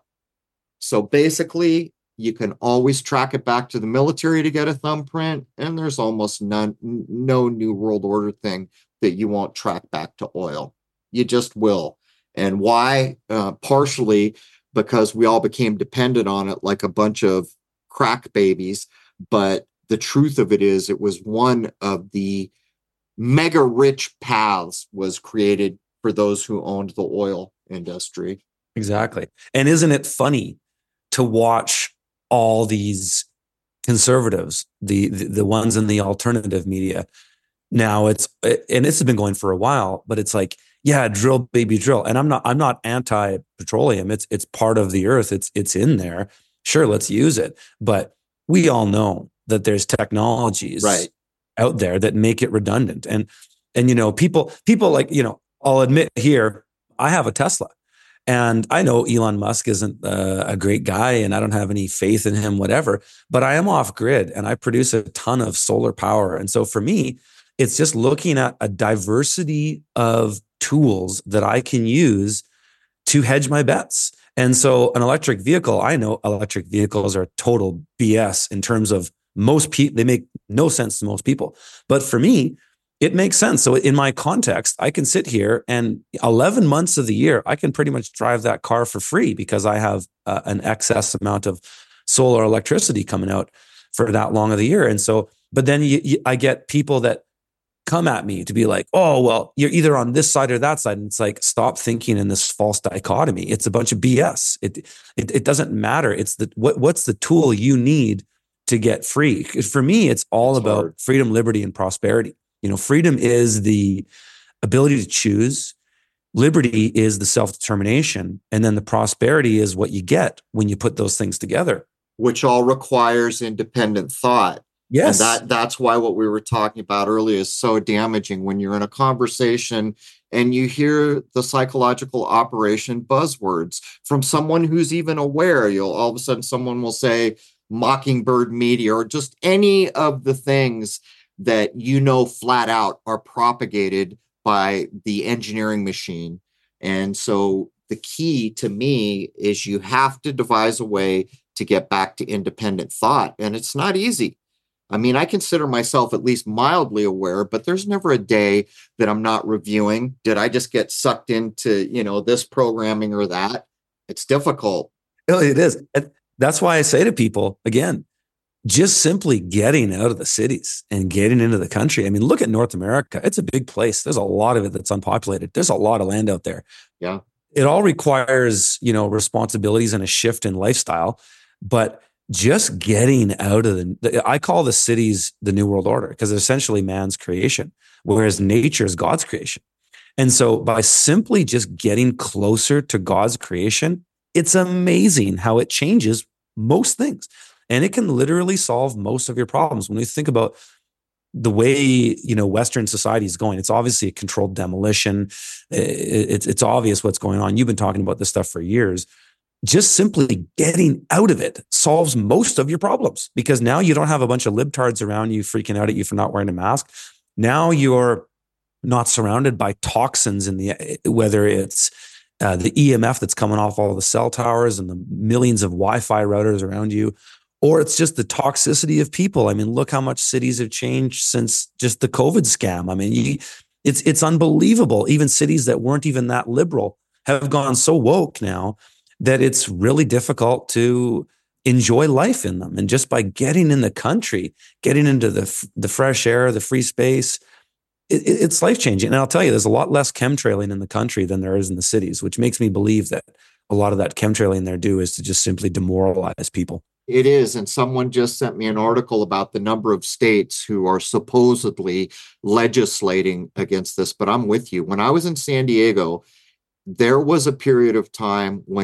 Speaker 2: So basically, you can always track it back to the military to get a thumbprint, and there's almost none, no New World Order thing that you won't track back to oil. You just will. And why? Uh, partially because we all became dependent on it like a bunch of crack babies. But the truth of it is, it was one of the mega rich paths was created for those who owned the oil industry.
Speaker 4: Exactly. And isn't it funny to watch all these conservatives, the, the the ones in the alternative media? Now it's, and this has been going for a while, but it's like, yeah, drill, baby, drill. And I'm not, I'm not anti-petroleum. It's, it's part of the earth. It's, it's in there. Sure, let's use it. But we all know that there's technologies
Speaker 2: right
Speaker 4: out there that make it redundant. And, and, you know, people, people like, you know, I'll admit here, I have a Tesla. And I know Elon Musk isn't uh, a great guy and I don't have any faith in him, whatever, but I am off grid and I produce a ton of solar power. And so for me, it's just looking at a diversity of tools that I can use to hedge my bets. And so an electric vehicle, I know electric vehicles are total B S in terms of most people, they make no sense to most people. But for me, it makes sense. So in my context, I can sit here and eleven months of the year, I can pretty much drive that car for free because I have uh, an excess amount of solar electricity coming out for that long of the year. And so, but then you, you, I get people that come at me to be like, oh, well, you're either on this side or that side. And it's like, stop thinking in this false dichotomy. It's a bunch of B S. It it, it doesn't matter. It's the what what's the tool you need to get free? For me, it's all it's about hard. Freedom, liberty, and prosperity. You know, freedom is the ability to choose. Liberty is the self-determination. And then the prosperity is what you get when you put those things together.
Speaker 2: Which all requires independent thought.
Speaker 4: Yes.
Speaker 2: And that, that's why what we were talking about earlier is so damaging when you're in a conversation and you hear the psychological operation buzzwords from someone who's even aware. You'll all of a sudden someone will say Mockingbird Media or just any of the things that you know flat out are propagated by the engineering machine. And so the key to me is you have to devise a way to get back to independent thought. And it's not easy. I mean, I consider myself at least mildly aware, but there's never a day that I'm not reviewing. Did I just get sucked into, you know, this programming or that? It's difficult.
Speaker 4: It is. And that's why I say to people, again, just simply getting out of the cities and getting into the country. I mean, look at North America. It's a big place. There's a lot of it that's unpopulated. There's a lot of land out there.
Speaker 2: Yeah.
Speaker 4: It all requires, you know, responsibilities and a shift in lifestyle, but just getting out of the, I call the cities the New World Order because it's essentially man's creation, whereas nature is God's creation. And so by simply just getting closer to God's creation, it's amazing how it changes most things. And it can literally solve most of your problems. When we think about the way, you know, Western society is going, it's obviously a controlled demolition. It's, it's obvious what's going on. You've been talking about this stuff for years. Just simply getting out of it solves most of your problems because now you don't have a bunch of libtards around you freaking out at you for not wearing a mask. Now you're not surrounded by toxins in the, whether it's uh, the E M F that's coming off all the cell towers and the millions of Wi-Fi routers around you, or it's just the toxicity of people. I mean, look how much cities have changed since just the COVID scam. I mean, you, it's it's unbelievable. Even cities that weren't even that liberal have gone so woke now that it's really difficult to enjoy life in them. And just by getting in the country, getting into the the fresh air, the free space, it, it's life-changing. And I'll tell you, there's a lot less chemtrailing in the country than there is in the cities, which makes me believe that a lot of that chemtrailing they're due is to just simply demoralize people.
Speaker 2: It is. And someone just sent me an article about the number of states who are supposedly legislating against this. But I'm with you. When I was in San Diego, there was a period of time when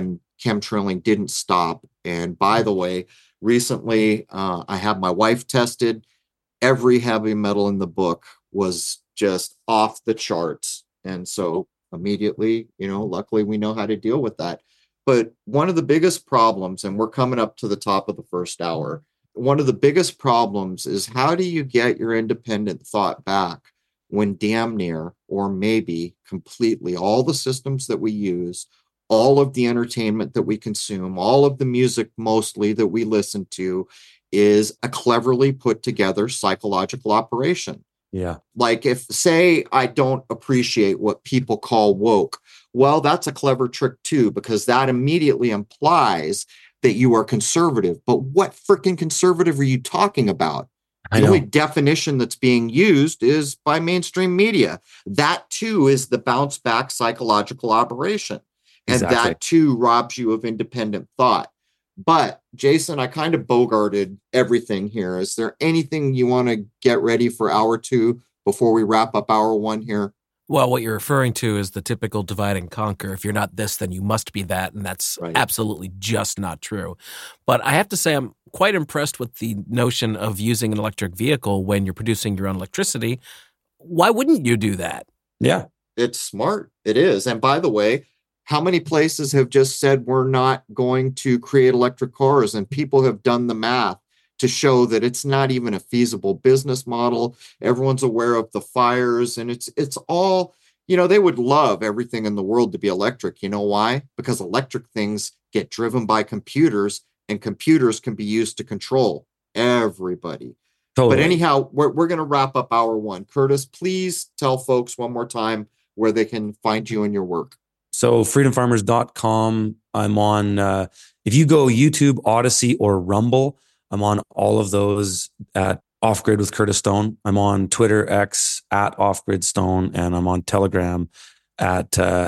Speaker 2: chemtrailing didn't stop. And by the way, recently uh, I had my wife tested. Every heavy metal in the book was just off the charts. And so immediately, you know, luckily we know how to deal with that. But one of the biggest problems, and we're coming up to the top of the first hour, one of the biggest problems is how do you get your independent thought back when damn near, or maybe completely, all the systems that we use, all of the entertainment that we consume, all of the music mostly that we listen to is a cleverly put together psychological operation.
Speaker 4: Yeah.
Speaker 2: Like if, say, I don't appreciate what people call woke, well, that's a clever trick too, because that immediately implies that you are conservative. But what freaking conservative are you talking about?
Speaker 4: I
Speaker 2: The
Speaker 4: know.
Speaker 2: only definition that's being used is by mainstream media. That too is the bounce back psychological operation. And
Speaker 4: Exactly.
Speaker 2: that too robs you of independent thought. But Jason, I kind of bogarted everything here. Is there anything you want to get ready for hour two before we wrap up hour one here?
Speaker 3: Well, what you're referring to is the typical divide and conquer. If you're not this, then you must be that. And that's
Speaker 2: Right.
Speaker 3: absolutely just not true. But I have to say, I'm quite impressed with the notion of using an electric vehicle when you're producing your own electricity. Why wouldn't you do that?
Speaker 4: Yeah.
Speaker 2: It's smart. It is. And by the way, how many places have just said we're not going to create electric cars? And people have done the math to show that it's not even a feasible business model. Everyone's aware of the fires, and it's it's all, you know, they would love everything in the world to be electric. You know why? Because electric things get driven by computers, and computers can be used to control everybody.
Speaker 4: Totally.
Speaker 2: But anyhow, we're, we're going to wrap up hour one. Curtis, please tell folks one more time where they can find you and your work.
Speaker 4: So freedom farmers dot com. I'm on, uh, if you go YouTube, Odyssey, or Rumble, I'm on all of those at Off Grid with Curtis Stone. I'm on Twitter, X at Off Grid Stone, and I'm on Telegram at uh,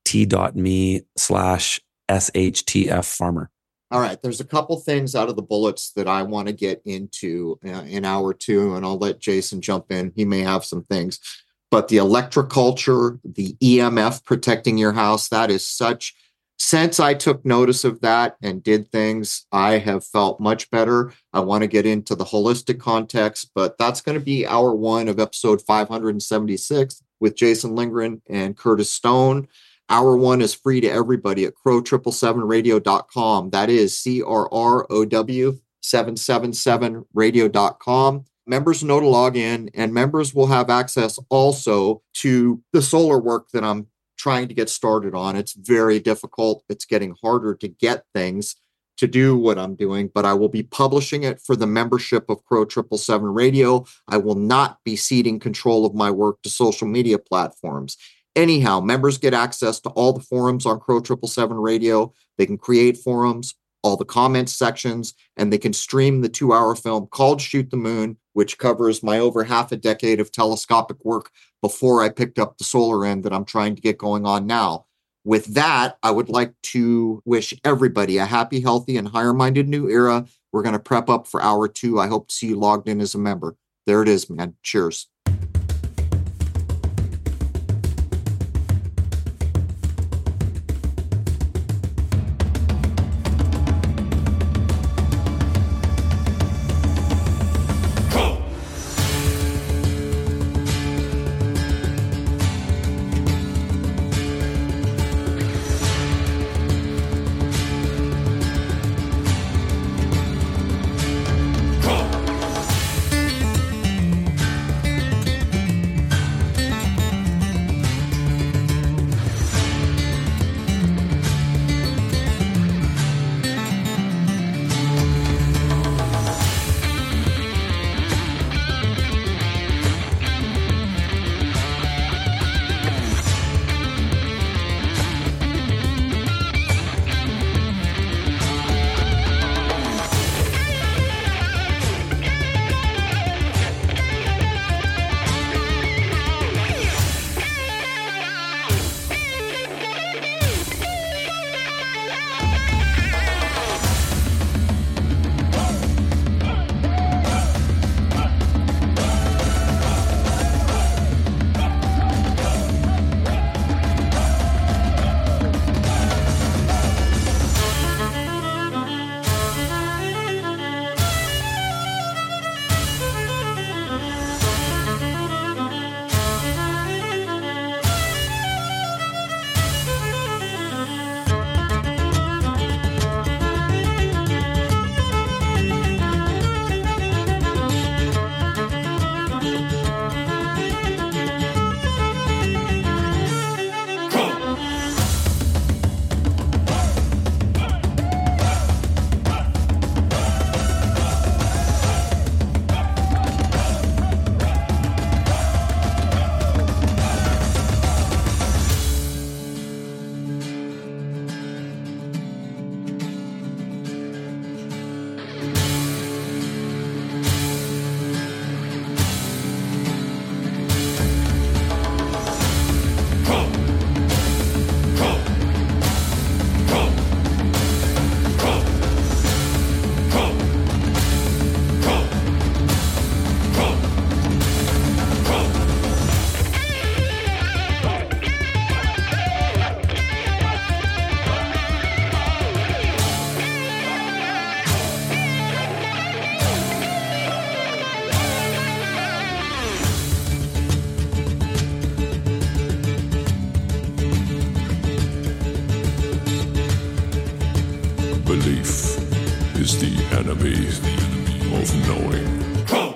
Speaker 4: t.me slash SHTF farmer.
Speaker 2: All right. There's a couple things out of the bullets that I want to get into uh, in hour two, and I'll let Jason jump in. He may have some things. But the electric culture, the E M F protecting your house, that is such, since I took notice of that and did things, I have felt much better. I want to get into the holistic context, but that's going to be hour one of episode five hundred seventy-six with Jason Lindgren and Curtis Stone. Hour one is free to everybody at crow seven seven radio dot com. That is C R R O W seven seven seven radio dot com. Members know to log in, and members will have access also to the solar work that I'm trying to get started on. It's very difficult. It's getting harder to get things to do what I'm doing, but I will be publishing it for the membership of Crow seven seven Radio. I will not be ceding control of my work to social media platforms. Anyhow, members get access to all the forums on Crow seven seven Radio. They can create forums, all the comments sections, and they can stream the two-hour film called Shoot the Moon, which covers my over half a decade of telescopic work before I picked up the solar end that I'm trying to get going on now. With that, I would like to wish everybody a happy, healthy, and higher-minded new era. We're going to prep up for hour two. I hope to see you logged in as a member. There it is, man. Cheers.
Speaker 1: Belief is the enemy of knowing.